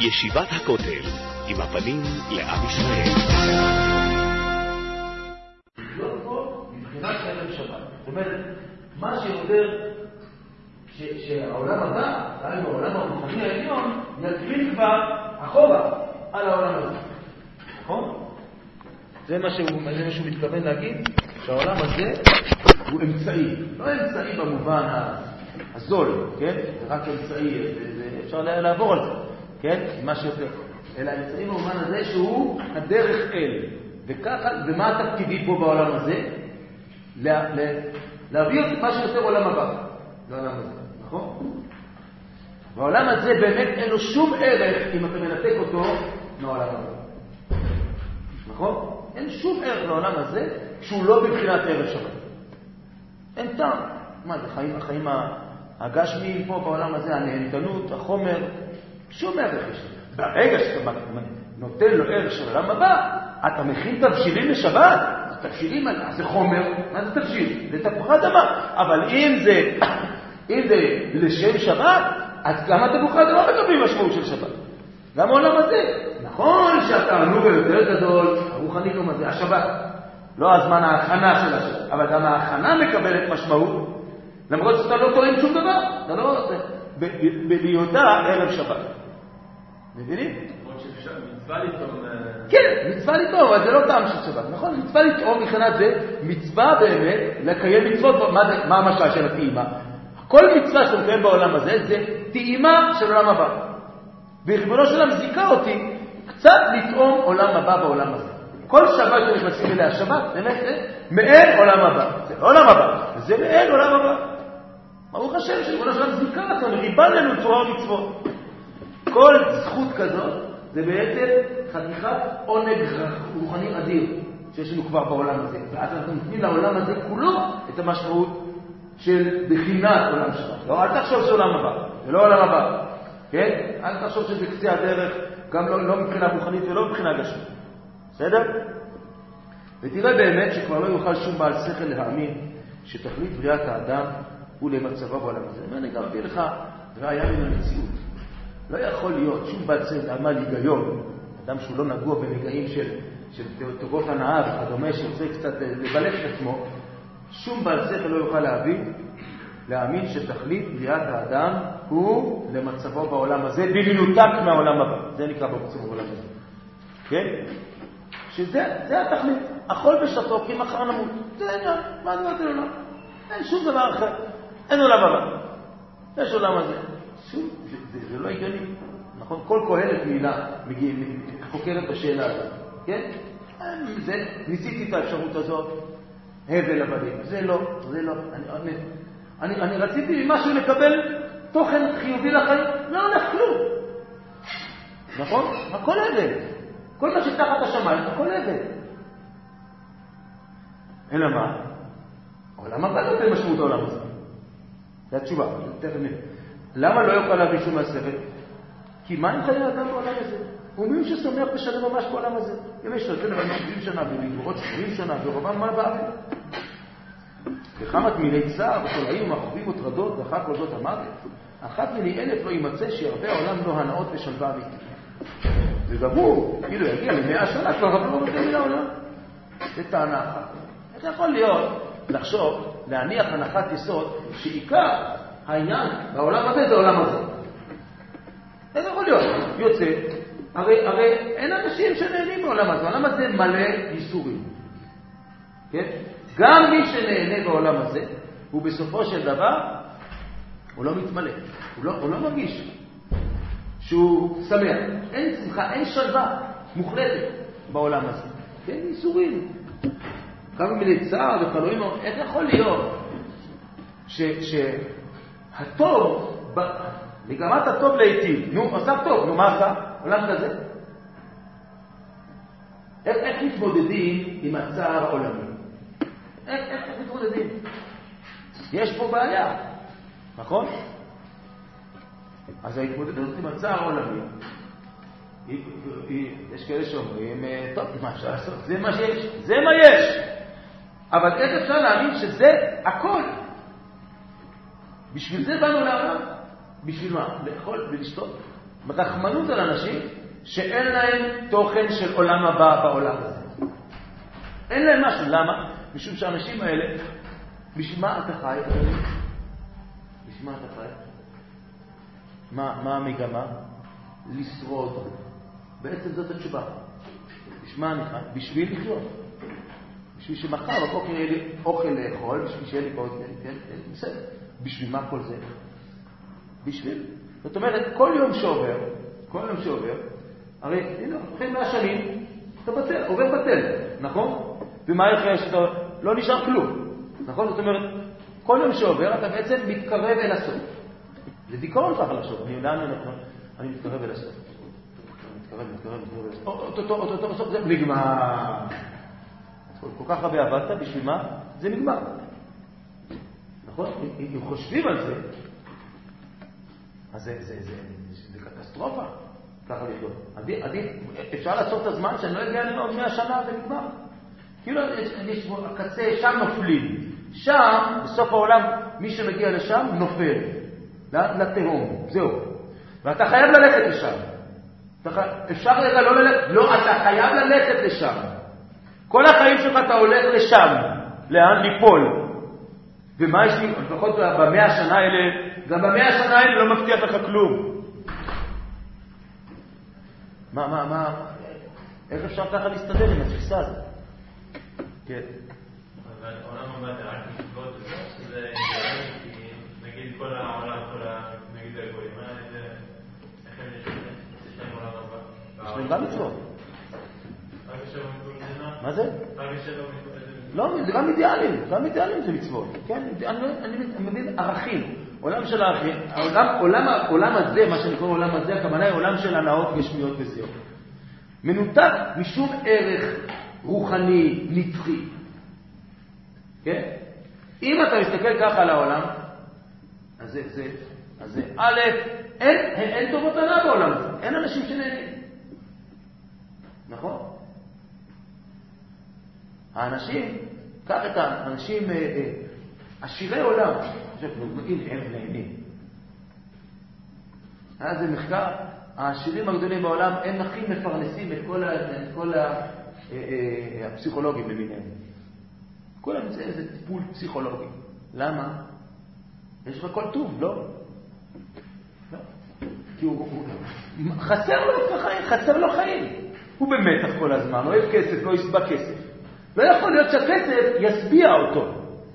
ישיבת הכותל, עם הפנים לעם ישראל. לא פה מבחינת ערב שבת. זאת אומרת, מה שיותר שהעולם הבא, דהיינו העולם הרוחני העליון, יקריב כבר אחורה על העולם הזה. נכון? זה מה שהוא מתכוון להגיד, שהעולם הזה הוא אמצעי. לא אמצעי במובן הזול, כן? זה רק אמצעי, אפשר לעבור על זה, כן? מה שיותר. אלא אמצעי במובן הזה שהוא הדרך אל. וככה, ומה התפקידי פה בעולם הזה? להביא את מה שיותר עולם הבא. לעולם הזה, נכון? בעולם הזה באמת אין לו שום ערך אם אתה מנתק אותו מהעולם הבא. נכון? אין שום ערך לעולם הזה שהוא לא בבחינת ערב שבת. אין טעם. מה זה? החיים הגשמיים פה בעולם הזה, הנהנתנות, החומר, שום ערך יש. ברגע שאתה נותן לו ערך של עולם הבא, אתה מכין תבשילים לשבת. תבשילים, זה חומר, מה זה תבשיל? זה תפוחי אדמה. אבל אם זה לשם שבת, אז גם התפוחי אדמה מקבלים משמעות של שבת. גם העולם הזה. נכון שהתענוג היותר גדול, הרוחני לא מזה, השבת. לא הזמן ההכנה של השבת, אבל גם ההכנה מקבלת משמעות, למרות שאתה לא טוען שום דבר. אתה לא... בהיותה ערב שבת. מבינים? מצווה לטעום... כן, מצווה לטעום, אבל זה לא טעם של שבת, נכון? מצווה לטעום מבחינת זה, מצווה באמת לקיים מצוות, מה המשל של הטעימה? כל מצווה שאתה מקיים בעולם הזה, זה טעימה של עולם הבא. וריבונו של עולם זיכה אותי קצת לטעום עולם הבא בעולם הזה. כל שבת שנכנסים אליה שבת, באמת זה מעין עולם הבא. זה לא עולם הבא, זה מעין עולם הבא. ברוך השם שריבונו של עולם זיכה אותנו, ריבן לנו תורה ומצוות. כל זכות כזאת זה בעצם חתיכת עונג רוחני אדיר שיש לנו כבר בעולם הזה. ואז אנחנו נותנים לעולם הזה כולו את המשמעות של בחינת עולם שבת. לא, אל תחשוב שעולם הבא, זה לא עולם הבא. כן? אל תחשוב שזה קצה הדרך, גם לא מבחינה רוחנית ולא מבחינה גשמית. בסדר? ותראה באמת שכבר לא יוכל שום בעל שכל להאמין שתכלית בריאת האדם הוא למצבו בעולם הזה. ואני גם אביא לך ראיה מן המציאות. לא יכול להיות שום בעל שכל להאמין היגיון, אדם שהוא לא נגוע בנגעים של טובות הנאה וכדומה שרוצה קצת לבלף את עצמו, שום בעל שכל לא יוכל להאמין שתכלית בריאת האדם הוא למצבו בעולם הזה, במנותק מהעולם הבא. זה נקרא במצבו בעולם הזה. כן? שזה התכלית. אכול ושתו כי מחר נמות. זה העניין. מה דבר זה עולם? אין שום דבר אחר. אין עולם הבא. יש עולם הזה. זה לא הגיוני. נכון? כל קהלת מילה חוקרת בשאלה הזאת. כן? ניסיתי את האפשרות הזאת. הבל הבלים. זה לא. אני רציתי ממשהו לקבל תוכן חיובי לחיים. לא הולך כלום. נכון? הכל הבל. כל מה שתחת השמיים, הכל הבל. אלא מה? העולם הבא נותן משמעות העולם הזה. זה התשובה. למה לא יוכל להביא שום מהספר? כי מה עם חיי האדם בעולם הזה? הוא מי ששמח בשלם ממש בעולם הזה. אם יש לזה לבנות 70 שנה ולגבורות 70 שנה ורובם מה באוויר? וכמה מיני צער וחולאים ומחבים וטרדות ואחר כל זאת המוות. 1 מיני 1,000 לא יימצא שירבה העולם לא הנאות ושלווה אמיתית. וגם הוא, כאילו יגיע ל100 שנה כבר רבה לא נותן מן העולם. זה טענה אחת. איך יכול להיות לחשוב, להניח הנחת יסוד, שעיקר העניין בעולם הזה זה העולם הזה? איך יכול להיות? יוצא, הרי אין אנשים שנהנים בעולם הזה. העולם הזה מלא ייסורים. כן? גם מי שנהנה בעולם הזה, הוא בסופו של דבר, הוא לא מתמלא. הוא לא מרגיש שהוא שמח. אין שמחה, אין שלווה מוחלטת בעולם הזה. כן, ייסורים. כמה מיני צער וחלואים, איך יכול להיות שהטוב, מגמת הטוב לעתיד, נו, עשה טוב, נו, מה עשה? עולם כזה? איך מתמודדים עם הצער העולמי? איך מתמודדים? יש פה בעיה, נכון? אז ההתמודדות עם הצער העולמי, יש כאלה שאומרים, טוב, מה אפשר לעשות? זה מה שיש, זה מה יש. אבל איך אפשר להאמין שזה הכל? בשביל זה באנו לעולם. בשביל מה? לאכול ולשתות? רחמנות על אנשים שאין להם תוכן של עולם הבא בעולם הזה. אין להם משהו. למה? משום שהאנשים האלה, בשביל מה אתה חי? בשביל מה אתה חי? מה המגמה? לשרוד. בעצם זאת התשובה. בשביל מה אני חי? בשביל לחיות. בשביל שמחר בבוקר יהיה לי אוכל לאכול, בשביל שיהיה לי עוד, כן, בסדר. בשביל מה כל זה? בשביל. זאת אומרת, כל יום שעובר, הרי, הנה, אחרי 100 שנים, אתה בטל, עובר בטל, נכון? ומה יקרה שאתה לא נשאר כלום, נכון? זאת אומרת, כל יום שעובר אתה בעצם מתקרב אל הסוף. זה דיכאון ככה לחשוב, אני מתקרב אל הסוף. מתקרב אל הסוף. אותו בסוף זה נגמר. כל כך הרבה עבדת, בשביל מה? זה נגמר. נכון? אם חושבים על זה, אז זה קטסטרופה. ככה לחיות. אפשר לעשות את הזמן שאני לא אגיע לעוד 100 שנה ונגמר. כאילו יש הקצה, שם נופלים. שם, בסוף העולם, מי שמגיע לשם נופל. לתהום. זהו. ואתה חייב ללכת לשם. אפשר רגע לא ללכת? לא, אתה חייב ללכת לשם. כל החיים שלך אתה הולך לשם. לאן? ליפול. ומה יש לי? לפחות ב100 שנה האלה, גם ב100 שנה האלה לא מבטיח לך כלום. איך אפשר ככה להסתדר עם התפיסה הזאת? כן. אבל העולם הבא זה רק מצוות, שזה נגיד כל העולם, נגיד הגויים, איך הם יש להם עולם הבא? יש להם גם מצוות. רק השבע מתקודנה? מה זה? רק השבע מתקודנה? לא, זה גם אידיאלים זה מצוות. כן, אני מבין ערכים. עולם של הערכים, העולם הזה, מה שאני קורא עולם הזה, הכוונה היא עולם של הנאות גשמיות וזהו. מנותק משום ערך רוחני, נצחי. כן? אם אתה מסתכל ככה על העולם, אז זה א', אין טובות הנאה בעולם הזה. אין אנשים שנהנים. נכון? האנשים, קח את האנשים עשירי עולם, הם נהנים. היה זה מחקר, העשירים הגדולים בעולם הם הכי מפרנסים את כל הפסיכולוגים למיניהם. כולם זה איזה טיפול פסיכולוגי. למה? יש לך כל טוב, לא? כי חסר לו חיים. הוא במתח כל הזמן, אוהב כסף, לא יסבע כסף. לא יכול להיות שהכסף יסביע אותו.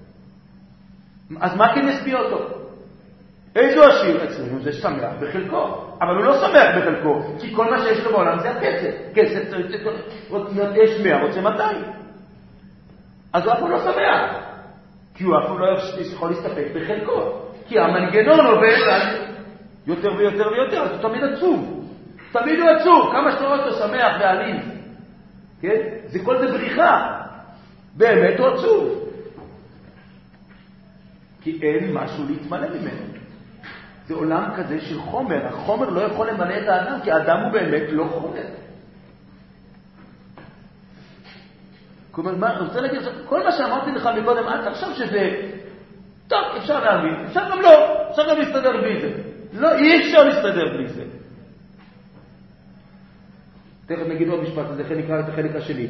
אז מה כן יסביע אותו? איזו עשיר אצלנו זה שמח בחלקו, אבל הוא לא שמח בחלקו, כי כל מה שיש לו בעולם זה הכסף. כסף, יש 100, רוצה 200. אז הוא אף לא שמח, כי הוא אף לא יכול להסתפק בחלקו, כי המנגנון עובד על יותר ויותר ויותר, אז הוא תמיד עצוב. תמיד הוא עצוב, כמה שאתה רואה אותו שמח ועלים. כן? זה כל זה בריחה. באמת הוא עצוב. כי אין משהו להתמלא ממנו. זה עולם כזה של חומר. החומר לא יכול למלא את האדם, כי האדם הוא באמת לא חומר. כלומר, אני רוצה להגיד, כל מה שאמרתי לך מקודם, אל תחשוב שזה, טוב, אפשר להבין, אפשר גם לא, אפשר גם להסתדר בלי זה. לא, אי אפשר להסתדר בלי זה. תכף נגיד עוד משפט, זה נקרא את החלק השני.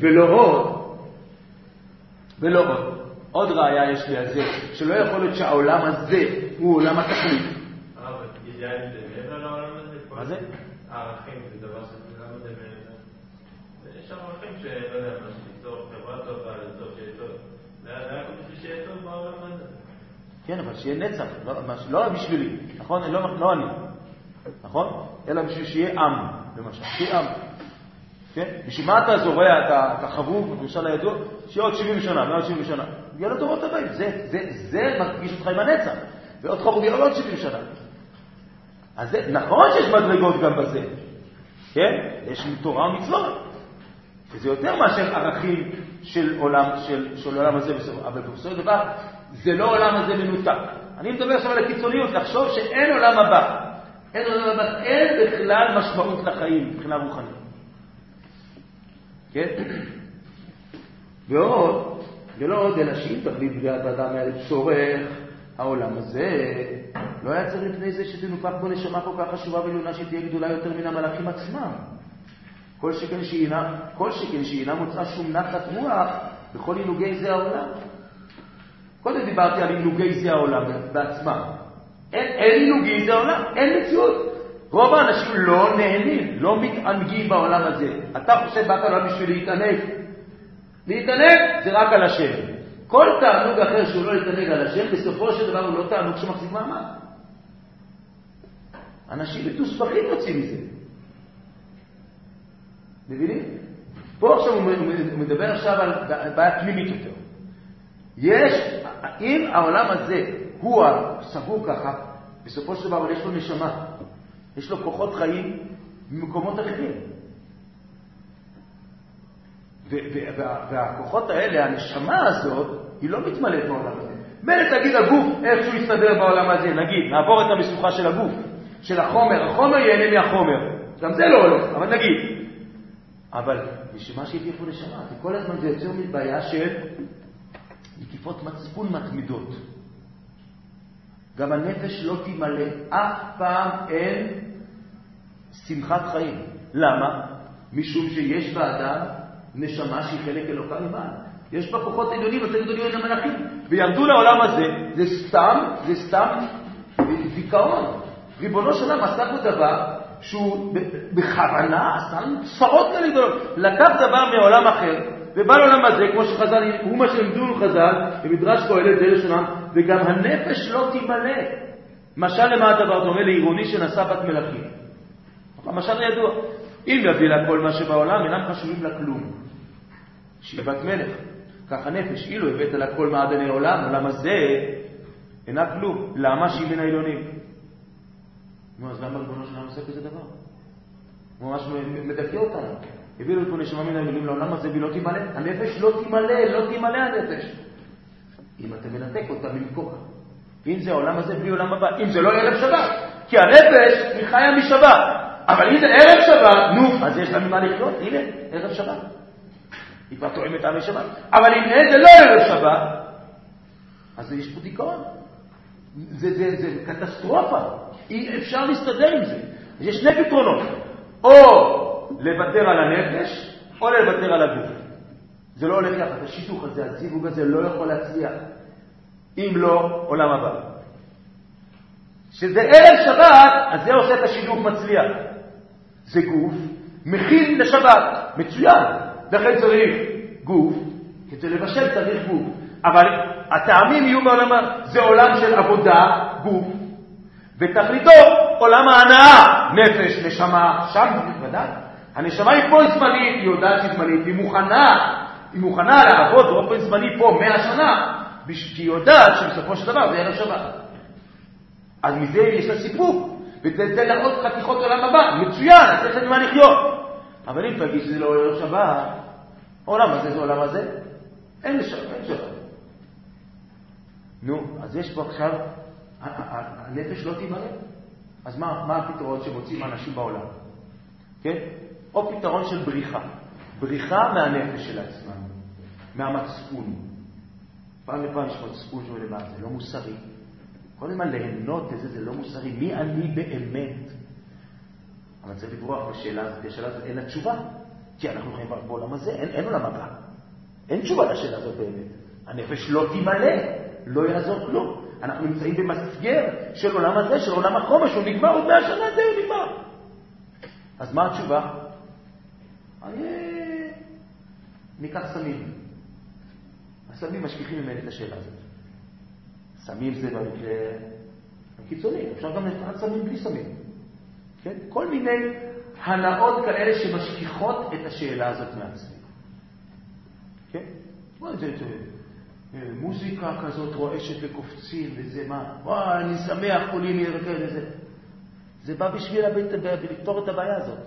ולא עוד. עוד ראיה יש לי על זה, שלא יכול להיות שהעולם הזה הוא עולם התכלית. אבל אידיאלים זה מעבר לעולם הזה? מה זה? הערכים זה דבר שזה למה זה מעבר. יש ערכים שלא יודע מה שליצור חברה טובה, ליצור שיהיה טוב. זה היה כל כך שיהיה טוב בעולם הזה. כן, אבל שיהיה נצח, לא בשבילי, נכון? לא אני, נכון? אלא בשביל שיהיה עם, למשל, שיהיה עם. כן? בשביל מה אתה זורע, אתה חבוב, למשל הידוע, שיהיה עוד 70 שנה, 170 שנה. יהיה לדורות הבאים, זה מרגיש אותך עם הנצח. ועוד חבוב יהיה עוד 70 שנה. אז זה, נכון שיש מדרגות גם בזה. כן? יש תורה ומצוות. שזה יותר מאשר ערכים של עולם הזה, אבל בסופו של דבר, זה לא עולם הזה מנותק. אני מדבר עכשיו על הקיצוניות, לחשוב שאין עולם הבא. אין בכלל משמעות לחיים, מבחינה רוחנית. כן? ולא עוד, אלא שאם תכלית בריאת האדם האלה צורך העולם הזה לא היה צריך לפני זה שתנופח בו נשמה כל כך חשובה ועליונה שתהיה גדולה יותר מן המלאכים עצמם. כל שכן שהיא מוצאה שום נחת רוח בכל עינוגי זה העולם. קודם דיברתי על עינוגי זה העולם בעצמם. אין עינוגי זה העולם, אין מציאות. רוב האנשים לא נהנים, לא מתענגים בעולם הזה. אתה חושב באת עליו בשביל להתענג. להתענג זה רק על השם. כל תענוג אחר שהוא לא להתענג על השם, בסופו של דבר הוא לא תענוג שמחזיק מעמד. אנשים מתוסבכים יוצאים מזה. מבינים? פה עכשיו הוא מדבר עכשיו על בעיה פנימית יותר. אם העולם הזה הוא סבור ככה, בסופו של דבר יש לו נשמה, יש לו כוחות חיים ממקומות אחרים. והכוחות האלה, הנשמה הזאת, היא לא מתמלאת בעולם הזה. מילא תגיד הגוף איך שהוא יסתדר בעולם הזה, נגיד, נעבור את המשוכה של הגוף, של החומר ייהנה מהחומר. גם זה לא הולך, אבל נגיד. אבל בשביל מה שהייתי פה נשמה, כי כל הזמן זה יוצר מבעיה של נקיפות מצפון מתמידות. גם הנפש לא תמלא, אף פעם אין שמחת חיים. למה? משום שיש באדם נשמה שהיא חלק אלוקה ממעלה. יש בה כוחות עליונים, יותר גדולים מן המלאכים. וירדו לעולם הזה, זה סתם דיכאון. ריבונו של עולם עשה פה דבר שהוא בכוונה עשה צרות גדולות. לקח דבר מעולם אחר, ובא לעולם הזה, כמו שחז"ל, הוא מה שלמדו חז"ל, במדרש קהלת זה לשונם, וגם הנפש לא תמלא. משל למה הדבר דומה לעירוני שנשא בת מלכים. המשל ידוע. אם יביא לה כל מה שבעולם, אינם חשובים לה כלום. שהיא בת מלך. כך הנפש, אילו הבאת לה כל מעדני עולם, עולם הזה אינה כלום. למה שהיא מן העליונים? נו, אז למה ריבונו שלנו עושה כזה דבר? הוא ממש מדכא אותנו. הביא לו פה נשמה מן העליונים לעולם הזה, והיא לא תמלא. הנפש לא תמלא הנפש. אם אתה מנתק אותה במקורה. אם זה העולם הזה בלי עולם הבא. אם זה לא ערב שבת. כי הנפש היא חיה משבת. אבל אם זה ערב שבת, נו, אז יש לה ממה לחיות. הנה, ערב שבת. היא כבר תואמת עמי שבת. אבל אם זה לא ערב שבת, אז יש פה דיכאון. זה קטסטרופה. אי אפשר להסתדר עם זה. יש שני פתרונות. או לוותר על הנפש, או לוותר על הגוף. זה לא הולך יחד. השיתוך הזה, הזיווג הזה לא יכול להצליח. אם לא, עולם הבא. שזה ערב שבת, אז זה עושה את השילוב מצליח. זה גוף מכין לשבת, מצוין. לכן צריך גוף, כדי לבשל צריך גוף. אבל הטעמים יהיו בעולם, זה עולם של עבודה, גוף, ותכליתו עולם ההנאה, נפש, נשמה, שם ודאי. הנשמה היא פה זמנית, היא יודעת שהיא זמנית, היא מוכנה לעבוד באופן זמני פה 100 שנה, כי היא יודעת שבסופו של דבר זה ערב שבת. אז מזה יש לה סיפוק, ותתן לה עוד חתיכות עולם הבא, מצוין, אז צריך למה לחיות. אבל אם תגיד שזה לא ערב שבת, העולם הזה זה עולם הזה, אין שבת. נו, אז יש פה עכשיו, הנפש לא תימלא. אז מה הפתרון שמוצאים אנשים בעולם? כן? או פתרון של בריחה מהנפש של עצמם, מהמצפון. פעם לפעם יש מצפון שאומר למה, זה לא מוסרי. כל הזמן ליהנות איזה, זה לא מוסרי. מי אני באמת? אבל צריך לברוח בשאלה הזאת. השאלה הזאת אין לה תשובה. כי אנחנו חיים בעולם הזה, אין עולם הבא. אין תשובה לשאלה הזאת באמת. הנפש לא תימלא, לא יעזור כלום. אנחנו נמצאים במסגר של עולם הזה, של עולם החומש, הוא נגמר, עוד 100 שנה זה הוא נגמר. אז מה התשובה? ניקח סמים. הסמים משכיחים ממני את השאלה הזאת. סמים זה במקרה הקיצוני, אפשר גם לקחת סמים בלי סמים. כן? כל מיני הנאות כאלה שמשכיחות את השאלה הזאת מעצמי. כן? מוזיקה כזאת רועשת וקופצים וזה מה, וואי, אני שמח, כולי ירקד וזה. זה בא בשביל לפתור את הבעיה הזאת.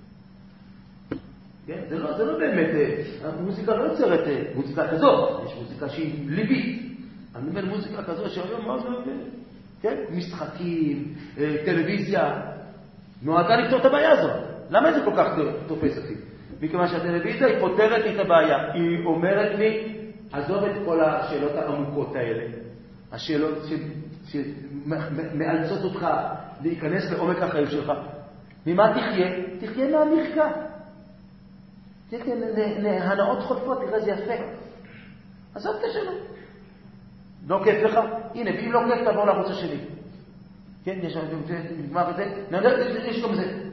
כן? זה לא באמת, המוזיקה לא יוצרת מוזיקה כזאת, יש מוזיקה שהיא ליבית. אני אומר מוזיקה כזאת שהיום מאוד מאוד, כן? משחקים, טלוויזיה, נועדה לפתור את הבעיה הזאת. למה זה כל כך תופס אותי? מכיוון שהטלוויזיה היא פותרת לי את הבעיה. היא אומרת לי, עזוב את כל השאלות העמוקות האלה. השאלות שמאלצות אותך להיכנס לעומק החיים שלך. ממה תחיה? תחיה מהמרקע. הנאות חוטפות, תראה זה יפה. עזוב את השאלות. לא כיף לך? הנה, ואם לא כיף תעבור לערוץ השני. כן, יש נגמר את זה. יש גם זה.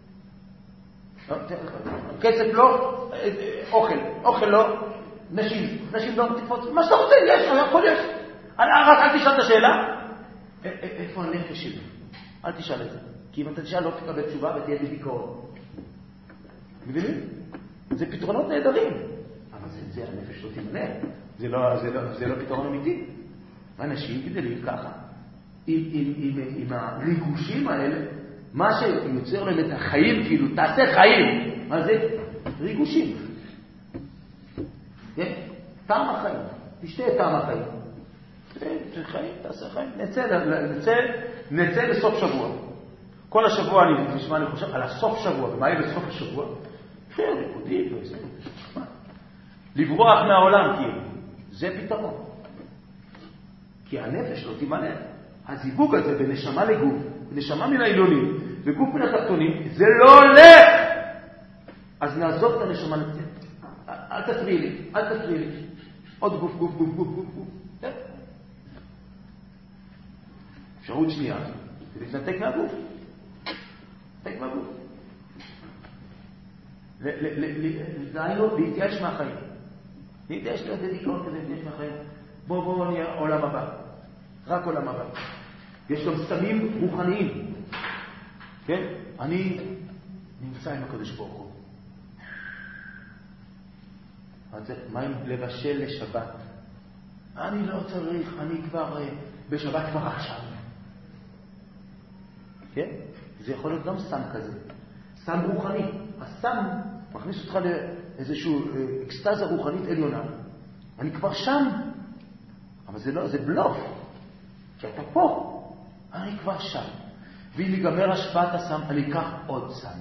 כסף לא, אוכל לא, נשים לא תקפוץ. מה שאתה רוצה, יש, הכל יש. רק אל תשאל את השאלה. איפה הנפש שלי? אל תשאל את זה. כי אם אתה תשאל לא תקבל תשובה ותהיה בדיכאון. מבינים? זה פתרונות נהדרים. אבל זה הנפש לא תימנה. זה לא פתרון אמיתי. אנשים גדלים ככה. עם הריגושים האלה, מה שיוצר להם את החיים, כאילו, תעשה חיים. מה זה? ריגושים. כן? טעם החיים. תשתה את טעם החיים. תעשה חיים. נצא לסוף שבוע. כל השבוע אני חושב על הסוף שבוע. ומה יהיה בסוף השבוע? ריקודים, לברוח מהעולם, כאילו. זה פתרון. כי הנפש לא תימלא. הזיווג הזה בנשמה לגוף, בנשמה מן העליונים, וגוף מן התחתונים, זה לא הולך! אז נעזוב את הנשמה לצאת. אל תפריעי לי. עוד גוף. אפשרות שנייה, זה להתנתק מהגוף. להתייאש מהחיים. להתייאש דיכאון כזה, להתייאש מהחיים. בוא נהיה עולם הבא. רק עולם הבא. יש גם סמים רוחניים. כן? אני נמצא עם הקדוש ברוך הוא. מה עם לבשל לשבת? אני לא צריך, אני כבר בשבת כבר עכשיו. כן? זה יכול להיות גם סם כזה. סם רוחני. הסם מכניס אותך לאיזושהי אקסטזה רוחנית עליונה. אני כבר שם. אבל זה לא, זה בלוף. כי אתה פה. אני כבר שם. ואם ייגמר השפעת הסם, אני אקח עוד סם.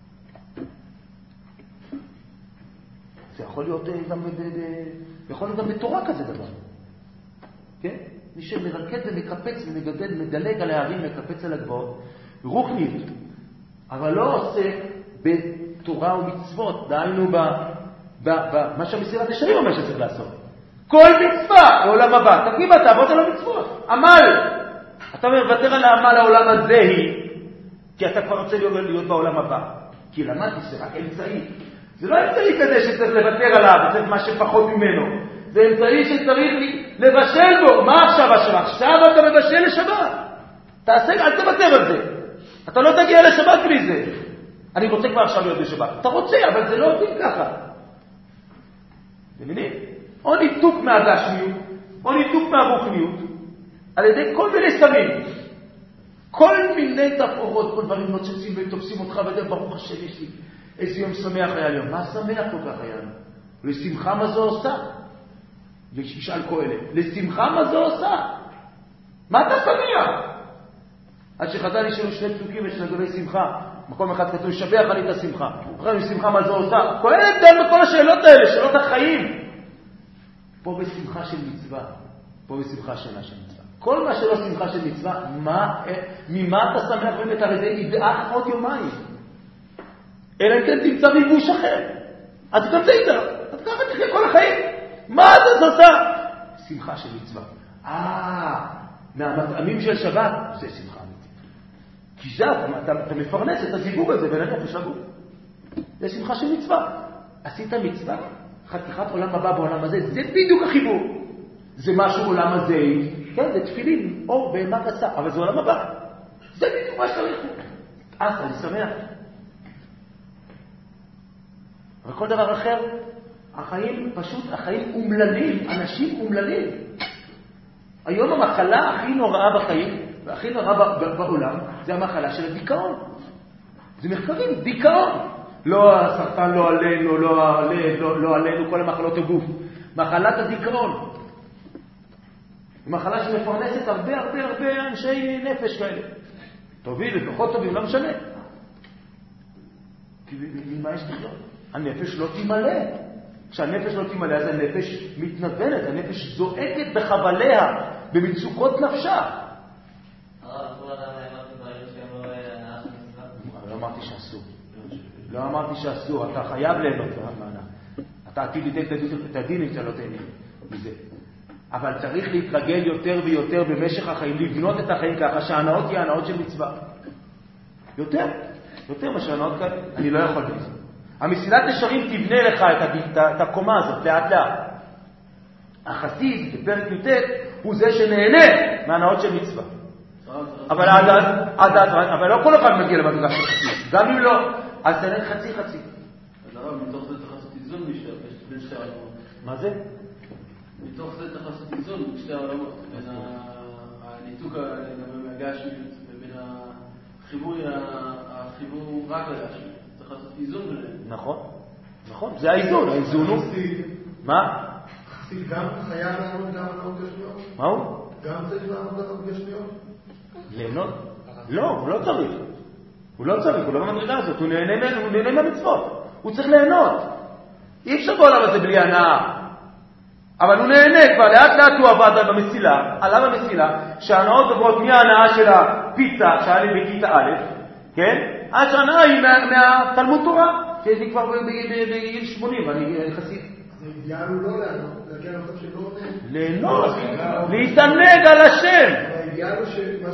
זה יכול להיות גם בתורה כזה דבר. כן? מי שמרקד ומקפץ ומגדל, מדלג על הערים, מקפץ על הגבעות. רוחנית. אבל לא עושה בתורה ומצוות. דהיינו מה שהמסירת ישרים אומר שצריך לעשות. כל מצווה לעולם הבא. תגיד מה, תעבוד על המצוות. עמל. אתה מוותר על העמל לעולם הזה כי אתה כבר רוצה להיות בעולם הבא. כי למדתי שזה רק אמצעי. זה לא אמצעי כזה שצריך לוותר עליו, זה מה שפחות ממנו. זה אמצעי שצריך לבשל בו. מה עכשיו השבת? עכשיו אתה מבשל לשבת. תעשה, אל תוותר על זה. אתה לא תגיע לשבת בלי זה. אני רוצה כבר עכשיו להיות בשבת. אתה רוצה, אבל זה לא עובדים ככה. מבינים? או ניתוק מהגשמיות, או ניתוק מהרוחניות, על ידי כל מיני סמים. כל מיני תפאורות, כל דברים נוצצים ותופסים אותך, וזה ברוך השם יש לי. איזה יום שמח היה היום. מה שמח כל כך היה לנו? לשמחה מה זו עושה? וישאל קהלת. לשמחה מה זו עושה? מה אתה שמח? עד שחז"ל ישאלו שני פסוקים יש לגבי שמחה. מקום אחד כתוב, שבח לי את השמחה. אחרי שמחה מה זו עושה? קהלת דן בכל השאלות האלה, שאלות החיים. פה בשמחה של מצווה. פה בשמחה שנה של מצווה. כל מה שלא שמחה של מצווה, ממה אתה שמח באמת? הרי זה ידעך עוד יומיים. אלא אם כן תמצא ריבוש אחר. אז תמצא איתה. אז ככה תחיה כל החיים. מה אתה עושה? שמחה של מצווה. מהמטעמים של שבת, זה שמחה אמיתית. כי זה, אתה מפרנס את הזיווג הזה בין הנפש לגוף. זה שמחה של מצווה. עשית מצווה, חתיכת עולם הבא בעולם הזה, זה בדיוק החיבור. זה משהו עולם הזה, כן, זה תפילין, אור בהמה כסה, אבל זה עולם הבא. זה בדיוק מה שצריך. אני שמח. וכל דבר אחר, החיים פשוט, החיים אומללים, אנשים אומללים. היום המחלה הכי נוראה בחיים, והכי נוראה בעולם, זה המחלה של הדיכאון. זה מחקרים, דיכאון. לא הסרטן, לא עלינו, לא עלינו, כל המחלות הגוף. מחלת הדיכאון. מחלה שמפרנסת הרבה אנשי נפש כאלה. טובים ופחות טובים, לא משנה. כי ממה יש לחיות? הנפש לא תימלא. כשהנפש לא תימלא, אז הנפש מתנוונת, הנפש זועקת בחבליה. במצוקות נפשה. לא אמרתי שאסור. לא אמרתי שאסור, אתה חייב ליהנות מההנאה. אתה עתיד ליתן את הדין אם אתה לא תהנה מזה. אבל צריך להתרגל יותר ויותר במשך החיים, לבנות את החיים ככה שההנאות יהיה הנאות של מצווה. יותר מה שהנאות כאן, אני לא יכול בזה. המסילת ישרים תבנה לך את הקומה הזאת, לאט לאט. החסיד, בפרק י"ט, הוא זה שנהנה מהנאות של מצווה. אבל לא כל אחד מגיע למדרגה של חסיד. גם אם לא, אז תנהל חצי. אז הרב, מתוך זה צריך לעשות איזון בין שתי העולמות. מה זה? מתוך זה צריך לעשות איזון בין שתי העולמות. בין הניתוק הגשמיות ובין החיבור רק לגשמיות. צריך לעשות איזון ביניהם. נכון. זה האיזון. האיזון הוא... מה? חסיד גם חייב לעמוד גם על גשמיות? מה הוא? גם צריך לעמוד על גשמיות? ליהנות? לא, הוא לא צריך. הוא לא במדרגה הזאת, הוא נהנה מהמצוות. הוא צריך ליהנות. אי אפשר בעולם הזה בלי הנאה. אבל הוא נהנה כבר, לאט לאט הוא עבד במסילה, עלה במסילה, שההנאות עוברות מההנאה של הפיצה, שהיה לי בכיתה א', כן? עד שההנאה היא מהתלמוד תורה, שיש לי כבר בגיל 80, ואני חסיד. האידיאל הוא לא לענות, להגיע למצב שלא ליהנות, להתענג על השם. האידיאל הוא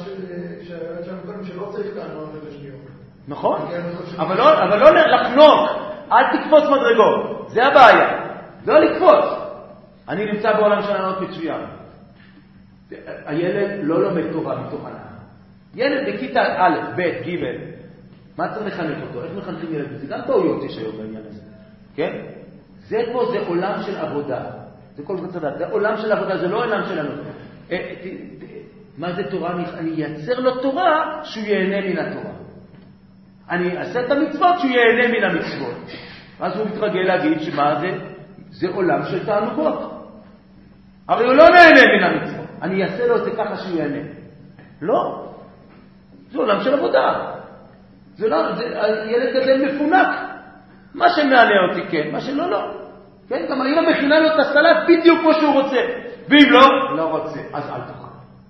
שלא צריך לענות לגשמיות. נכון, אבל לא לחנוק, אל תקפוץ מדרגות, זה הבעיה, לא לקפוץ. אני נמצא בעולם של הנאות מצוין. הילד לא לומד תורה מתוך הנאה. ילד בכיתה א', ב', ג', מה צריך לחנך אותו? איך מחנכים ילד בזה? גם טעויות יש היום בעניין הזה. כן? זה עולם של עבודה. זה כל כך צדק. זה עולם של עבודה, זה לא עולם שלנו. מה זה תורה? אני ייצר לו תורה שהוא ייהנה מן התורה. אני אעשה את המצוות שהוא ייהנה מן המצוות. אז הוא מתרגל להגיד שמה זה? זה עולם של תענוגות. הרי הוא לא נהנה מן המצוות. אני אעשה לו את זה ככה שהוא ייהנה. לא. זה עולם של עבודה. הילד גדל מפונק. מה שמענה אותי כן, מה שלא לא. כן? גם האמא מכינה לו את הסלט בדיוק כמו שהוא רוצה. ואם לא, לא רוצה. אז אל תאכל.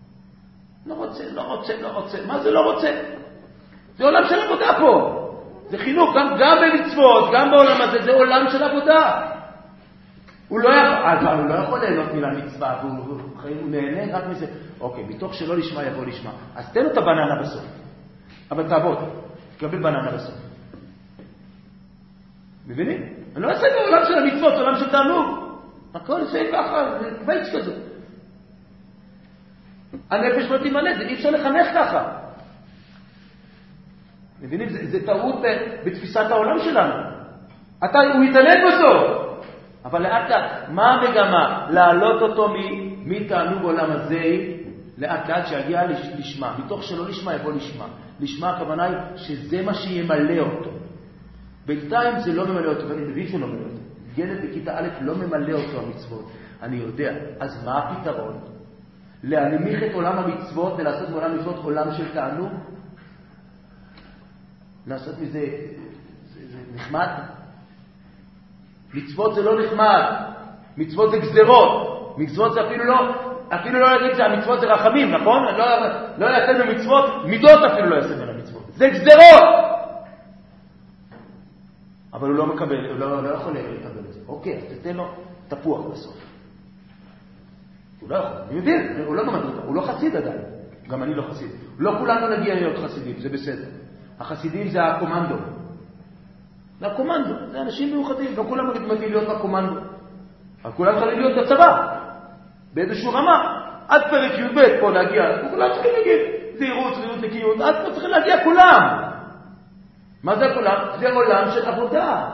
לא רוצה. מה זה לא רוצה? זה עולם של עבודה פה. זה חינוך, גם במצוות, גם בעולם הזה, זה עולם של עבודה. הוא לא יכול ליהנות מן המצווה, הוא נהנה רק מזה. אוקיי, מתוך שלא לשמה יבוא לשמה. אז תן לו את הבננה בסוף. אבל תעבוד, תקבל בננה בסוף. מבינים? אני לא אעשה בעולם של המצוות, עולם של תענוג. הכל זה ככה, זה קוויץ כזה. הנפש לא תימלא, זה אי אפשר לחנך ככה. מבינים? זה טעות בתפיסת העולם שלנו. הוא יתענג בסוף. אבל לאט לאט, מה המגמה? להעלות אותו מתענוג עולם הזה, לאט לאט שיגיע לשמה. מתוך שלא לשמה יבוא לשמה. לשמה הכוונה היא שזה מה שימלא אותו. בינתיים זה לא ממלא אותו, ואני מבין שהוא לא ממלא אותו. ילד בכיתה א' לא ממלא אותו המצוות. אני יודע. אז מה הפתרון? להנמיך את עולם המצוות ולעשות מעולם המצוות עולם של תענוג? לעשות מזה זה נחמד? מצוות זה לא נחמד. מצוות זה גזרות. מצוות זה אפילו לא להגיד שהמצוות זה רחמים, נכון? לא יעשה במצוות, מידות אפילו לא יעשה בין המצוות. זה גזרות! אבל הוא לא מקבל, הוא לא יכול לקבל את זה. אוקיי, אז תתן לו תפוח בסוף. הוא לא יכול, אני מבין, הוא לא במדרגה, הוא לא חסיד עדיין. גם אני לא חסיד. לא כולנו נגיע להיות חסידים, זה בסדר. החסידים זה הקומנדו. זה הקומנדו, זה אנשים מיוחדים. לא כולם מתאים להיות בקומנדו. אבל כולם צריכים להיות בצבא. באיזשהו רמה. עד פרק י"ב פה להגיע. כולם צריכים להגיד. זהירות, נקיות. עד פה צריכים להגיע כולם. מה זה כולם? זה עולם של עבודה.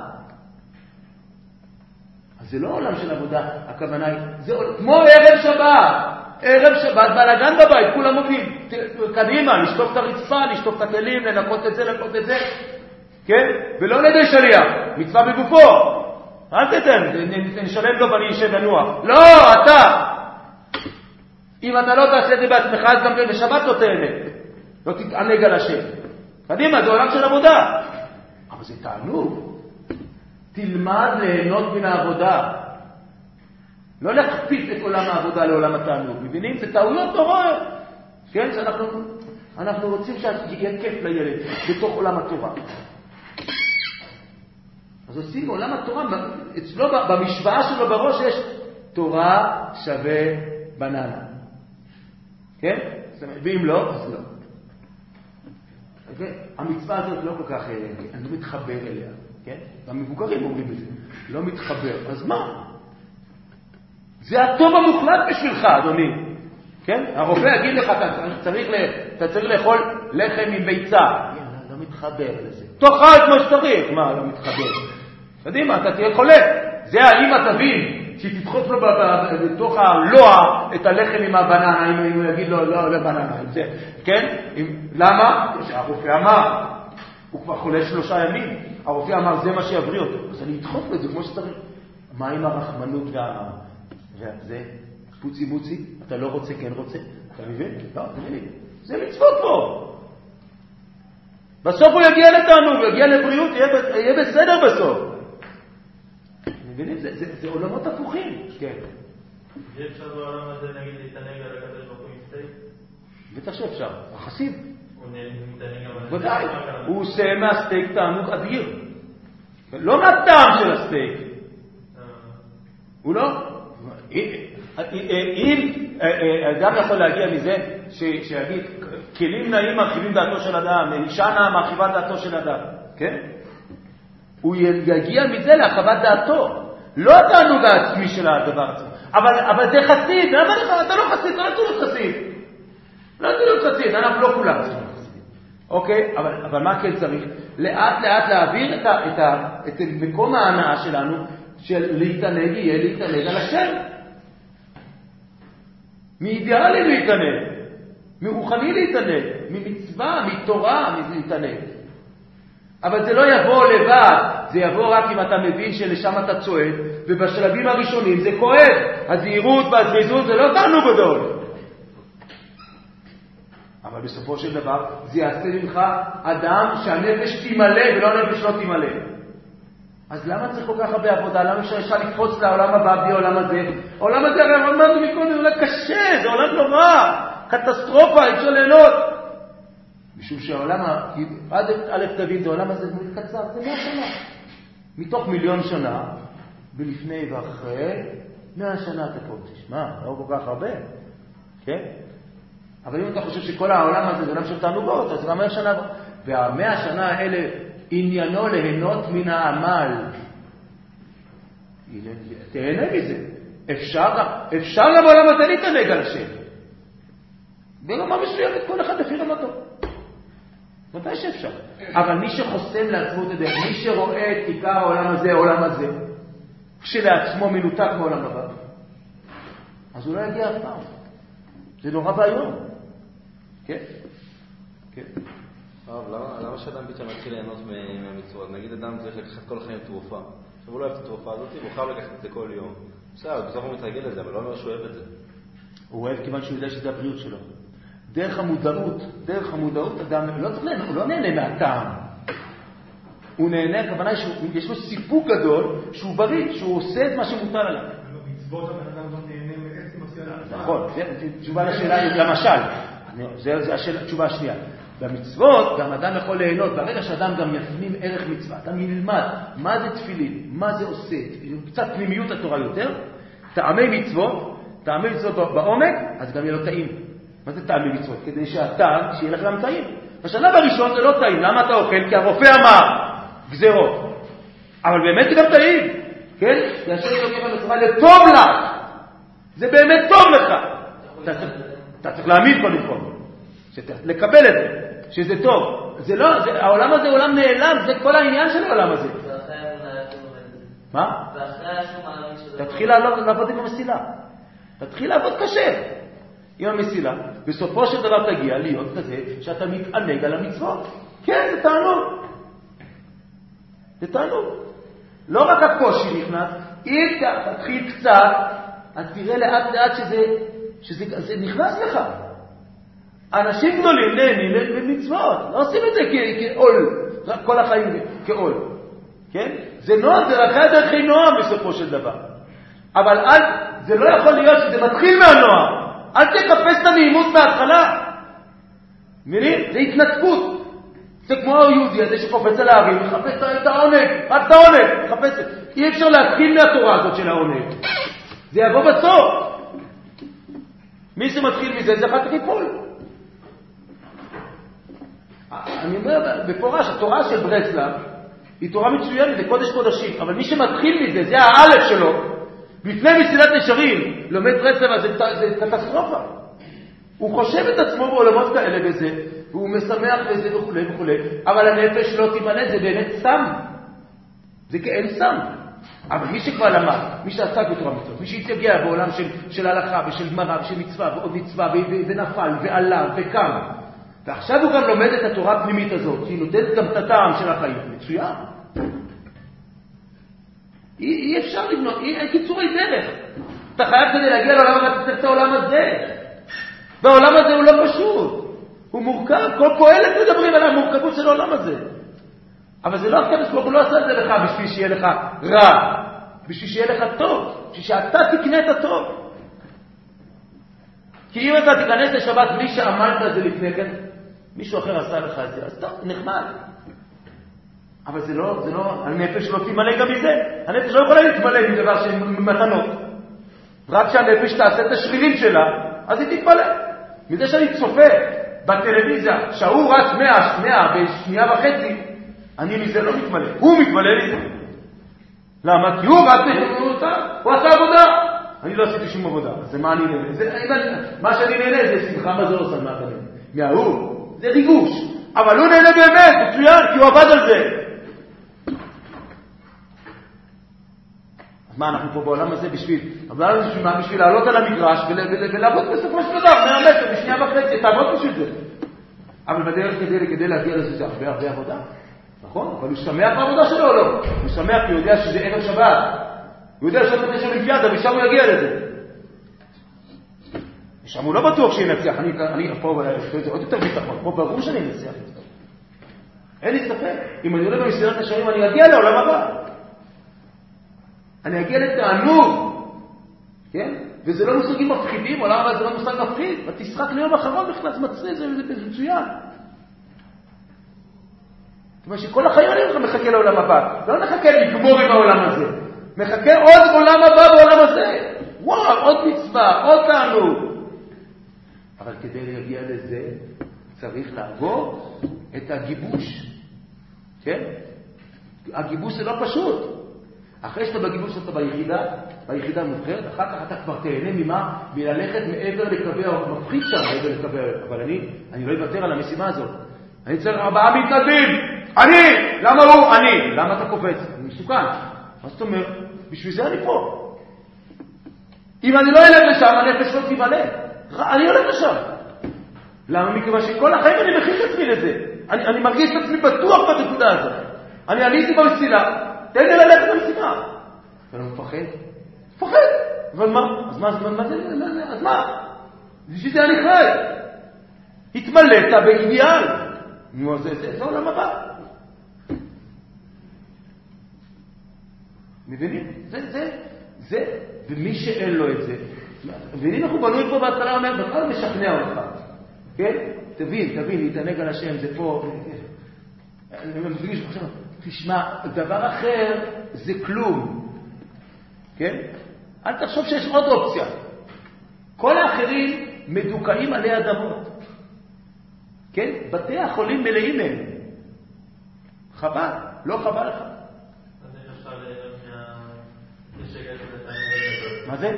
אז זה לא עולם של עבודה. הכוונה היא, זה כמו ערב שבת. ערב שבת, בלגן בבית, כולם עובדים. קדימה, לשטוף את הרצפה, לשטוף את הכלים, לנקות את זה. כן? ולא נדי שליח, מצווה בגופו. אל תתן, נשלם לו ואני אשב ונוח. לא, אתה. אם אתה לא תעשה את זה בעצמך, אז גם בשבת לא תהנה. לא תתענג על השם. קדימה, זה עולם של עבודה. אבל זה תענוג. תלמד ליהנות מן העבודה. לא להכפיף את עולם העבודה לעולם התענוג. מבינים? זה טעויות נוראות. כן? אנחנו רוצים שיהיה כיף לילד בתוך עולם התורה. אז עושים עולם התורה, אצלו במשוואה שלו בראש יש תורה שווה בננה. כן? ואם לא, אז לא. המצווה הזאת לא כל כך, אני לא מתחבר אליה. כן? המבוגרים אומרים את זה. לא מתחבר. אז מה? זה הטוב המוחלט בשבילך, אדוני. כן? הרופא יגיד לך, אתה צריך לאכול לחם עם ביצה. לא מתחבר לזה. תאכל כמו שצריך. מה, לא מתחבר? יודעים מה, אתה תהיה חולה. זה האמא תבין, שהיא תדחוף לו בתוך הלוע את הלחם עם הבננה, אם הוא יגיד לו, לא בננה. כן? למה? שהרופא אמר. הוא כבר חולה 3 ימים. הרופא אמר, זה מה שיבריא אותו. אז אני אדחוף לו את זה כמו שצריך. מה עם הרחמנות זה פוצי מוצי? אתה לא רוצה, כן רוצה? אתה מבין? לא, אתה מבין. זה מצוות פה. בסוף הוא יגיע לתענוג, הוא יגיע לבריאות, יהיה בסדר בסוף. מבינים? זה עולמות הפוכים. כן. אפשר בעולם הזה, נגיד, להתענג על הקדוש ברוך הוא עם סטייק? בטח שאפשר. החסיד. הוא מתענג על ודאי. הוא עושה מהסטייק תענוג אדיר. לא מהטעם של הסטייק. הוא לא? אם אדם יכול להגיע מזה שיגיד, כלים נעים מרחיבים דעתו של אדם, אישה נעה מרחיבה דעתו של אדם. כן? הוא יגיע מזה להרחבת דעתו. לא התענוג העצמי של הדבר עצמו. אבל זה חסיד. אתה לא חסיד, אתה לא תולות חסיד. לא תולות חסיד, אנחנו לא כולם צריכים חסידים. אוקיי? אבל מה כן צריך? לאט לאט להעביר את מקום ההנאה שלנו, של להתענג יהיה להתענג על השם. מאידיאלי להתענג. מרוחני להתענג. ממצווה, מתורה להתענג. אבל זה לא יבוא לבד, זה יבוא רק אם אתה מבין שלשם אתה צועד, ובשלבים הראשונים זה כואב. הזהירות והזריזות זה לא תענוג גדול. אבל בסופו של דבר זה יעשה ממך אדם שהנפש תימלא ולא הנפש לא תימלא. אז למה צריך כל כך הרבה עבודה? למה אפשר לקפוץ לעולם הבא בלי העולם הזה? העולם הזה הרי אמרנו מקודם, זה עולם קשה, זה עולם נורא, קטסטרופה, אי אפשר ליהנות. משום שהעולם, עד א' תבין, זה העולם הזה זה קצר, זה 100 שנה. מתוך 1,000,000 שנה, בלפני ואחרי, 100 שנה אתה פה תשמע, לא כל כך הרבה. כן? אבל אם אתה חושב שכל העולם הזה זה עולם של תענוגות, אז גם 100 שנה, וה100 שנה האלה עניינו ליהנות מן העמל. תהנה מזה. אפשר גם בעולם הזה להתענג על השם. ברמה מסוימת כל אחד לפי רמתו. מתי שאפשר. אבל מי שחוסם לעצמו את הדרך, מי שרואה את עיקר העולם הזה, העולם הזה, כשלעצמו מנותק מעולם הבא, אז הוא לא יגיע אף פעם. זה נורא והיום. כן? כן. למה שאדם פתאום מתחיל ליהנות מהמצוות? נגיד אדם צריך לקחת כל החיים תרופה. עכשיו הוא לא אוהב את התרופה הזאת, הוא חייב לקחת את זה כל יום. בסדר, בסוף הוא מתרגל לזה, אבל לא אומר שהוא אוהב את זה. הוא אוהב כיוון שהוא יודע שזה הבריאות שלו. דרך המודעות, אדם הוא לא נהנה מהטעם. הוא נהנה, הכוונה שיש לו סיפוק גדול, שהוא בריא, שהוא עושה את מה שמוטל עליו. במצוות הבן אדם לא נהנה מעצם עשייה. נכון, זו תשובה לשאלה, למשל. זו התשובה השנייה. במצוות גם אדם יכול ליהנות, ברגע שאדם גם יפנים ערך מצווה, אדם ילמד מה זה תפילין, מה זה עושה, קצת פנימיות התורה יותר, טעמי מצוות בעומק, אז גם יהיה לו טעים. מה זה טעמי מצוות? כדי שהטעם, שיהיה לך גם טעים. בשלב הראשון זה לא טעים, למה אתה אוכל? כי הרופא אמר, גזרות. אבל באמת זה גם טעים, כן? כי השם יוכל במצווה לטוב לך. זה באמת טוב לך. אתה צריך להאמין קודם כל. לקבל את זה, שזה טוב. העולם הזה עולם נעלם, זה כל העניין של העולם הזה. מה? תתחיל לעבוד עם המסילה. תתחיל לעבוד קשה עם המסילה. בסופו של דבר תגיע להיות כזה שאתה מתענג על המצוות. כן, זה תענוג. זה תענוג. לא רק הקושי נכנס, אם תתחיל קצת, אז תראה לאט לאט שזה נכנס לך. אנשים גדולים נהנים במצוות, לא עושים את זה כעול, כל החיים כעול, כן? זה נועם, זה רק הדרכי נועם בסופו של דבר. אבל זה לא יכול להיות שזה מתחיל מהנוער. אל תחפש את הנעימות מההתחלה. מבינים? זה התנתקות. זה כמו היהודי הזה שקופץ על הערים, מחפש את העונג, רק את העונג, מחפש. אי אפשר להתחיל מהתורה הזאת של העונג. זה יבוא בסוף. מי שמתחיל מזה, זה אחר כך ייפול. אני אומר, בפורש, התורה של ברסלב, היא תורה מצוינת, זה קודש קודשים, אבל מי שמתחיל מזה, זה האלף שלו, לפני מסילת ישרים, לומד ברסלב, זה קטסטרופה. הוא חושב את עצמו בעולמות כאלה וזה, והוא משמח לזה וכו' וכו', אבל הנפש לא תימלא, זה באמת סם. זה כאין סם. אבל מי שכבר למד, מי שעסק בתורה מצוות, מי שהתייגע בעולם של הלכה ושל גמרא ושל מצווה ועוד מצווה ונפל ועלה וקם, ועכשיו הוא גם לומד את התורה הפנימית הזאת, שהיא נותנת גם את הטעם של החיים. מצוין. אי אפשר לבנות, אין קיצורי דרך. אתה חייב כדי להגיע לעולם הזה, תצטרך את העולם הזה. והעולם הזה הוא לא פשוט. הוא מורכב. כל פועלת מדברים על המורכבות של העולם הזה. אבל זה לא הקדוש ברוך הוא לא עשה את זה לך בשביל שיהיה לך רע. בשביל שיהיה לך טוב. בשביל שאתה תקנה את הטוב. כי אם אתה תיכנס לשבת בלי שעמלת את זה לפני כן, מישהו אחר עשה לך את זה, אז טוב, נחמד. אבל זה לא, הנפש לא תמלא גם מזה. הנפש לא יכולה להתמלא מדבר של מתנות. רק שהנפש תעשה את השרירים שלה, אז היא תתמלא. מזה שאני צופה בטלוויזיה, שהוא רץ 100 בשנייה וחצי, אני מזה לא מתמלא. הוא מתמלא מזה. למה? כי הוא רץ אותה, הוא עשה עבודה. אני לא עשיתי שום עבודה. זה מה אני נהנה. מה שאני נהנה זה שמחה, מה זה לא עושה מהקדם. מההוא. זה ריגוש. אבל הוא נהנה באמת, מצוין, כי הוא עבד על זה. אז מה, אנחנו פה בעולם הזה בשביל לעלות על המגרש ולעבוד בסופו של דבר, 100 מטר, בשנייה וחצי, תעבוד בשביל זה. אבל בדרך כדי להגיע לזה זה הרבה עבודה. נכון? אבל הוא שמח בעבודה שלו או לא? הוא שמח כי הוא יודע שזה ערב שבת. הוא יודע שעוד יש אולימפיאדה ושם הוא יגיע לזה. ושם הוא לא בטוח שינצח. אני פה עוד יותר ביטחון. פה ברור שאני אנצח. אין לי ספק. אם אני עולה במסילת ישרים אני אגיע לעולם הבא. אני אגיע לתענוג. כן? וזה לא מושגים מפחידים. עולם הבא זה לא מושג מפחיד. ותשחק ליום אחרון בכלל מצרי. זה מצוין. זאת אומרת שכל החיים אני מחכה לעולם הבא. לא נחכה לגמור עם העולם הזה. מחכה עוד עולם הבא בעולם הזה. וואו, עוד מצווה, עוד תענוג. אבל כדי להגיע לזה, צריך לעבור את הגיבוש. כן? הגיבוש זה לא פשוט. אחרי שאתה בגיבוש אתה ביחידה מובחרת, אחר כך אתה כבר תהנה ממה? מללכת מעבר לקווי, מפחיד שם מעבר לקווי, אבל אני לא אוותר על המשימה הזאת. אני צריך 4 מתנדבים. למה הוא? למה אתה קופץ? אני מסוכן. מה זאת אומרת? בשביל זה אני פה. אם אני לא אלך לשם, הנפש לא תימלא. אני הולך לשם. למה? מכיוון שכל החיים אני מכין את עצמי לזה. אני מרגיש את עצמי בטוח בנקודה הזאת. אני עליתי במסילה, תן לי ללכת במשימה. ואני מפחד. מפחד. אבל מה? אז מה? בשביל זה אני חי. התמלאת באידיאל. זה עולם הבא. מבינים? זה, ומי שאין לו את זה, מבינים אנחנו בנוי פה בהתחלה אומר, בכלל משכנע אותך, כן? תבין, להתענג על השם, זה פה, אני מפגיש עכשיו, תשמע, דבר אחר זה כלום, כן? אל תחשוב שיש עוד אופציה, כל האחרים מדוכאים עלי אדמות, כן? בתי החולים מלאים מהם, חבל, לא חבל לך. מה זה?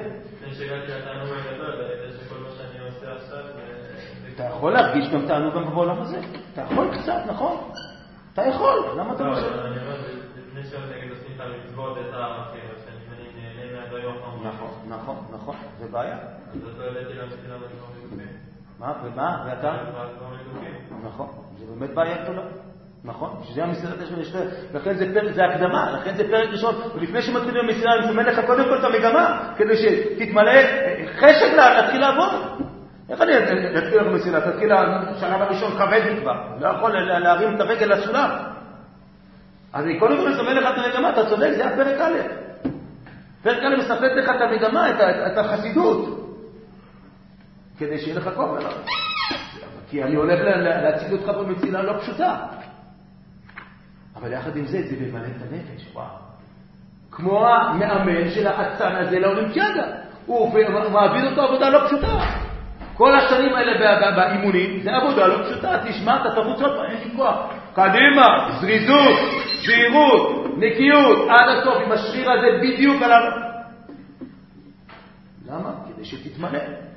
אתה יכול להרגיש גם תענוג גם בעולם הזה. אתה יכול קצת, נכון? אתה יכול, למה אתה לא חושב? אני אומר, לפני שנגיד עושים את המצוות, את הערכים, שאני נהנה מהדברים האחרונים. נכון, זה בעיה. אז לא ידעתי להמשיך למה זה לא מדוקים. מה? ואתה? לא מדוקים. נכון, זה באמת בעיה גדולה. נכון? שזה המסילת ישרים, לכן זה הקדמה, לכן זה פרק ראשון, ולפני שמתחילים במסילה, אני מסמן לך קודם כל את המגמה, כדי שתתמלא חשק להתחיל לעבוד. איך אני אתחיל לך במסילה? תתחיל השלב הראשון כבד לי כבר, לא יכול להרים את הרגל לסולם. אז אני קודם כל מסמן לך את המגמה, אתה צודק, זה הפרק א'. פרק א' מספק לך את המגמה, את החסידות, כדי שיהיה לך כוח אליו. כי אני הולך להציג אותך פה מצילה לא פשוטה. אבל יחד עם זה ממלא את הנפש, וואו. כמו המאמן של האצן הזה לאולימפיאדה. הוא מעביר אותו עבודה לא פשוטה. כל השנים האלה באימונים, זה עבודה לא פשוטה. תשמע, אתה תרוץ עוד פעם, אין לי כוח. קדימה, זריזות, זהירות, נקיות, עד הסוף, עם השריר הזה בדיוק עליו. למה? כדי שתתמלא.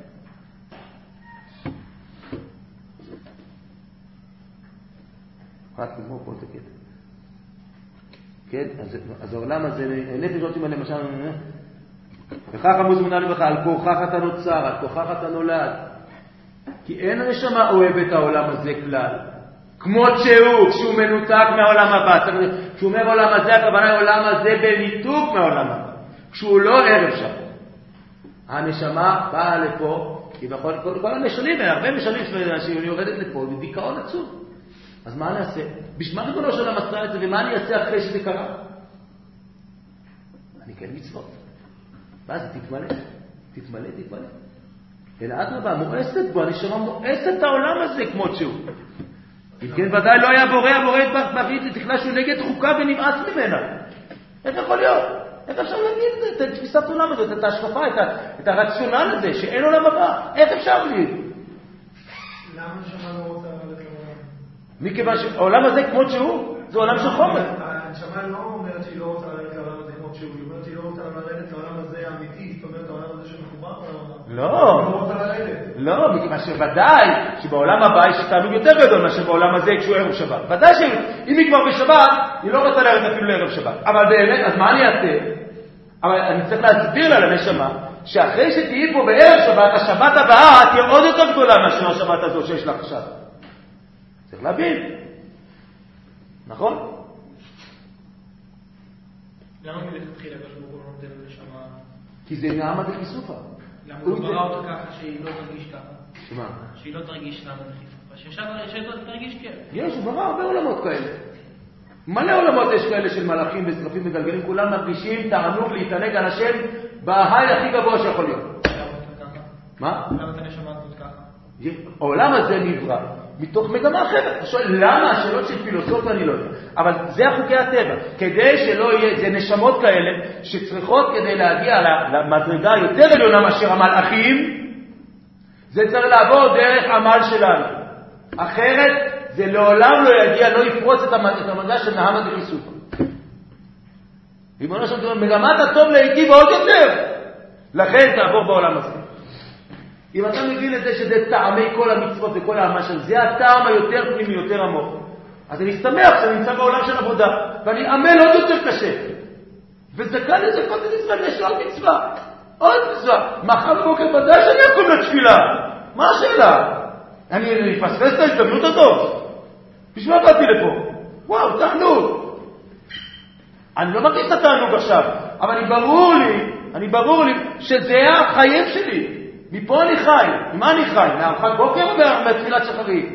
רק נגמור פה את הקטע. כן? אז העולם הזה, נפש לא תמלא, למשל, וכך המוזמנה לבך, על כוחך אתה נוצר, על כוחך אתה נולד. כי אין הנשמה אוהב את העולם הזה כלל. כמו כשהוא מנותק מהעולם הבא. כשהוא אומר עולם הזה, הכוונה העולם הזה בניתוק מהעולם הבא. כשהוא לא ערב שם. הנשמה באה לפה, כי כל המשלים, הרבה משלים שאני עובדת לפה, בדיכאון עצוב. אז מה נעשה? בשמה ריבונו של עולם עשה את זה, ומה אני אעשה אחרי שזה קרה? אני כן מצוות. ואז תתמלא. אלא אדרבה, מואסת בו, הנשמה מואסת את העולם הזה כמו שהוא. אם כן ודאי לא היה הבורא התברך לתכלה שהוא נגד חוקה ונמאס ממנה. איך יכול להיות? איך אפשר להגיד את תפיסת עולם הזאת, את ההשקפה, את הרציונל הזה, שאין עולם הבא? איך אפשר להגיד? למה הנשמה לא רוצה ללכת לעולם? מכיוון שהעולם הזה כמו שהוא, זה עולם של חומר. הנשמה לא אומרת שהיא לא רוצה ללכת לעולם הזה כמו שהוא, היא אומרת שהיא לא רוצה ללכת לעולם הזה האמיתי, זאת אומרת העולם הזה שמחובר לעולם הזה. לא, מכיוון שוודאי שבעולם הבא יש תענוג יותר גדול מאשר בעולם הזה כשהוא ערב שבת. ודאי שאם היא כבר בשבת, היא לא רוצה ללכת אפילו לערב שבת. אבל באמת, אז מה אני אעשה? אבל אני צריך להסביר לה לנשמה, שאחרי שתהיי פה בערב שבת, השבת הבאה תהיה עוד יותר גדולה מאשר השבת הזו שיש לך עכשיו. צריך להבין. נכון? למה מלכתחילה הקדוש ברוך הוא לא נותן לנשמה? כי זה נעמה דקיסופה. למה הוא ברא אותה ככה שהיא לא תרגיש ככה? שמה? שהיא לא תרגיש נעמה דקיסופה. שאתה תרגיש כן. יש, הוא ברא הרבה עולמות כאלה. מלא עולמות יש כאלה של מלאכים ושרפים וגלגלים, כולם מרגישים תענוג להתענג על השם בהיי הכי גבוה שיכול להיות. מה? למה את הנשמה הזאת ככה? העולם הזה נברא מתוך מגמה אחרת. אתה שואל, למה? השאלות של פילוסופיה אני לא יודע. אבל זה חוקי הטבע. כדי שלא יהיה, זה נשמות כאלה שצריכות כדי להגיע למדרגה יותר עליונה מאשר המלאכים, זה צריך לעבור דרך עמל שלנו. אחרת זה לעולם לא יגיע, לא יפרוץ את המדרגה של נעמה דקיסופה. ריבונו של עולם, מגמת הטוב להיטיב עוד יותר. לכן תעבור בעולם הזה. אם אתה מבין את זה שזה טעמי כל המצוות וכל המשל, זה הטעם היותר פנימי, יותר עמוק. אז אני שמח שאני נמצא בעולם של עבודה, ואני עמל עוד יותר קשה. וזכאן לזה כל מצווה, יש לו עוד מצווה. עוד מצווה. מחר בבוקר ודאי שאני אקום לתפילה. מה השאלה? אני אפספס את ההזדמנות הזאת. בשביל באתי לפה. וואו, תענוג. אני לא מרגיש את התענוג עכשיו, אבל אני ברור לי שזה החיים שלי. מפה אני חי. ממה אני חי? מארוחת בוקר או מתפילת שחרית?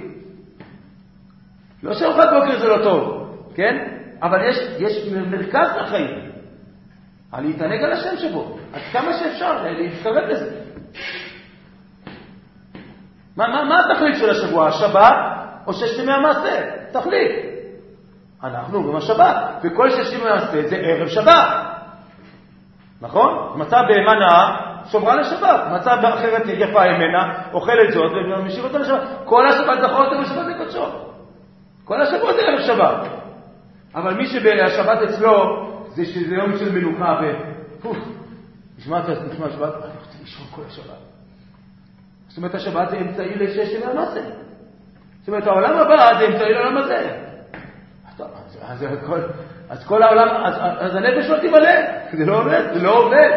לא שארוחת בוקר זה לא טוב, כן? אבל יש מרכז לחיים. על להתענג על השם שבו. אז כמה שאפשר להתקרב לזה. מה התכלית של השבוע? השבת או ששת ימי המעשה? תכלית. אנחנו גם השבת. וכל ששת ימי המעשה זה ערב שבת. נכון? מצא בהמה נאה, שומרה לשבת. מצא אחרת יפה ממנה, אוכלת זאת ומשאיר אותה לשבת. כל השבת זכור אותה לשבת לקודשו. כל השבוע זה ערב שבת. אבל מי שבשבת אצלו זה שזה יום של מלוכה נשמע השבת, אני רוצה לישון כל השבת. זאת אומרת, השבת זה אמצעי לשש ימי המעשה. זאת אומרת, העולם הבא זה אמצעי לעולם הזה. אז כל העולם, אז הנפש לא תימלא. זה לא עובד.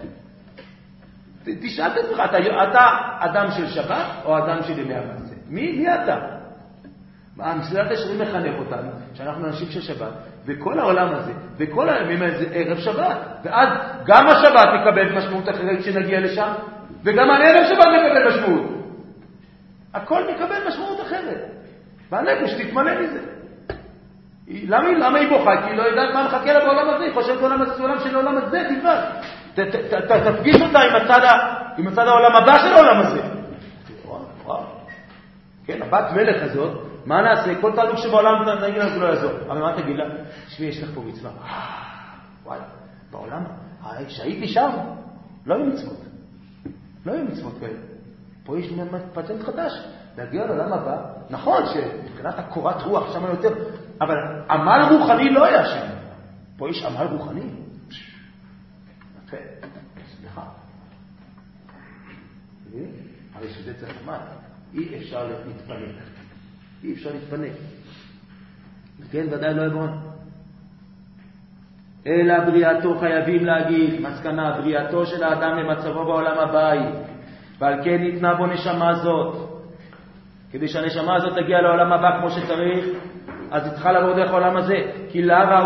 תשאל את עצמך, אתה אדם של שבת או אדם של ימי המעשה? מי אתה? המסילת ישרים מחנך אותנו, שאנחנו אנשים של שבת, וכל העולם הזה, וכל הימים האלה זה ערב שבת. ואז גם השבת מקבל משמעות אחרת כשנגיע לשם, וגם הערב שבת מקבל משמעות. הכל מקבל משמעות אחרת. והנפש תתמלא מזה. למה היא בוכה? כי היא לא יודעת מה מחכה לה בעולם הזה. היא חושבת בעולם הזה, זה עולם של העולם הזה, תפעל. תפגיש אותה עם הצד העולם הבא של העולם הזה. וואו. כן, הבת מלך הזאת, מה נעשה? כל תענוג שבעולם נגיד לנו לא יעזור. אבל מה תגיד לה? תשמעי, יש לך פה מצווה. וואי, בעולם, שהייתי שם, לא היו מצוות. לא היו מצוות כאלה. פה יש פטנט חדש. להגיע לעולם הבא, נכון שמבחינת הקורת רוח שם יותר, אבל עמל רוחני לא היה שם. פה יש עמל רוחני. יפה. סליחה. הרי שזה צריך עמל. אי אפשר להתפנק. אי אפשר להתפנק. כן, ודאי לא יבון. אלא בריאתו חייבים להגיד, מסקנה, בריאתו של האדם למצבו בעולם הבא, ועל כן ניתנה בו נשמה זאת. כדי שהנשמה הזאת תגיע לעולם הבא כמו שצריך, אז היא צריכה לעבור דרך העולם הזה. כי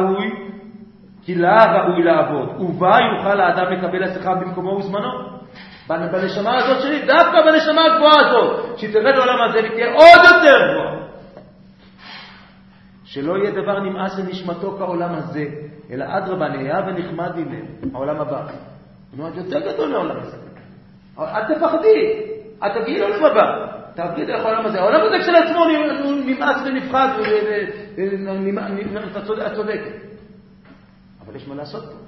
לה ראוי לעבוד, ובה יוכל האדם לקבל השכר במקומו וזמנו. בנשמה הזאת שלי, דווקא בנשמה הגבוהה הזאת, שהיא תרד לעולם הזה ותהיה עוד יותר גבוהה. שלא יהיה דבר נמאס לנשמתו כעולם הזה, אלא אדרבה נהיה ונחמד ממנו, העולם הבא. הוא יותר גדול לעולם הזה. אל תפחדי, את תגיעי לעולם הבא. תעבדי דרך העולם הזה. העולם הזה כשלעצמו נמאס ונפחד, את צודקת. אבל יש מה לעשות פה.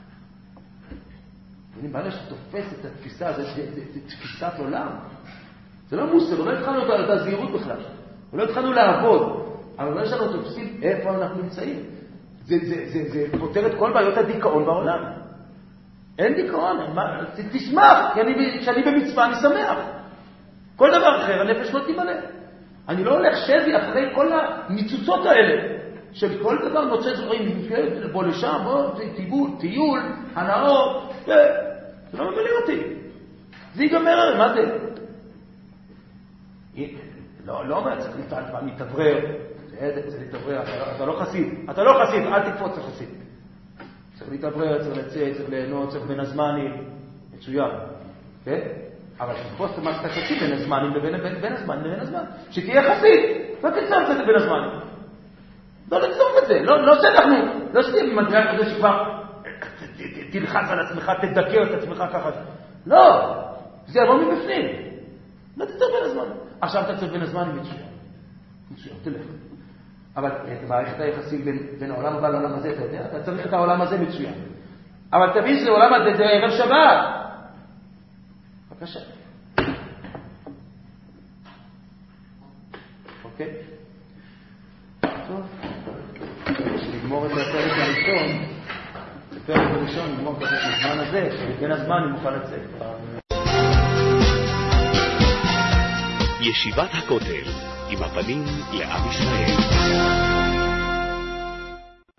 ברגע שתופס את התפיסה הזאת, זה תפיסת עולם. זה לא מוסר, לא התחלנו את הזהירות בכלל. לא התחלנו לעבוד. אבל לא שאנחנו תופסים איפה אנחנו נמצאים. זה פותר את כל בעיות הדיכאון בעולם. אין דיכאון, תשמח, כשאני במצווה אני שמח. כל דבר אחר, הנפש לא תימלא. אני לא הולך שבי אחרי כל הניצוצות האלה, של כל דבר מוצא דברים, בוא לשם, טיול, הנאות, זה לא ממלא אותי. זה ייגמר, מה זה? לא אומר, צריך להתאוורר, צריך להתאוורר, אתה לא חסיד, אל תקפוץ לחסיד. צריך להתאוורר, צריך לצאת, צריך ליהנות, צריך בין הזמנים, מצוין, כן? אבל שתפוס את מה שאתה חסיד בין הזמנים לבין הזמן, שתהיה חסיד, לא תצטרך את זה בין הזמנים. לא לצטרך את זה, לא שאנחנו, לא שתהיה במדריך הזה שכבר תלחץ על עצמך, תדכא את עצמך ככה. לא, זה יבוא מבפנים. לא תצטרך בין הזמנים. עכשיו אתה צריך בין הזמנים, מצוין, תלך. אבל מערכת היחסים בין העולם הבא לעולם הזה, אתה יודע, אתה צריך את העולם הזה מצוין. אבל תבין שזה עולם הזה, זה ערב שבת. בבקשה. אוקיי? טוב. כשנגמור את הפרק הראשון, נגמור את הזמן הזה, שבין הזמן אני מוכן לצאת. ישיבת הכותל עם הפנים לעם ישראל.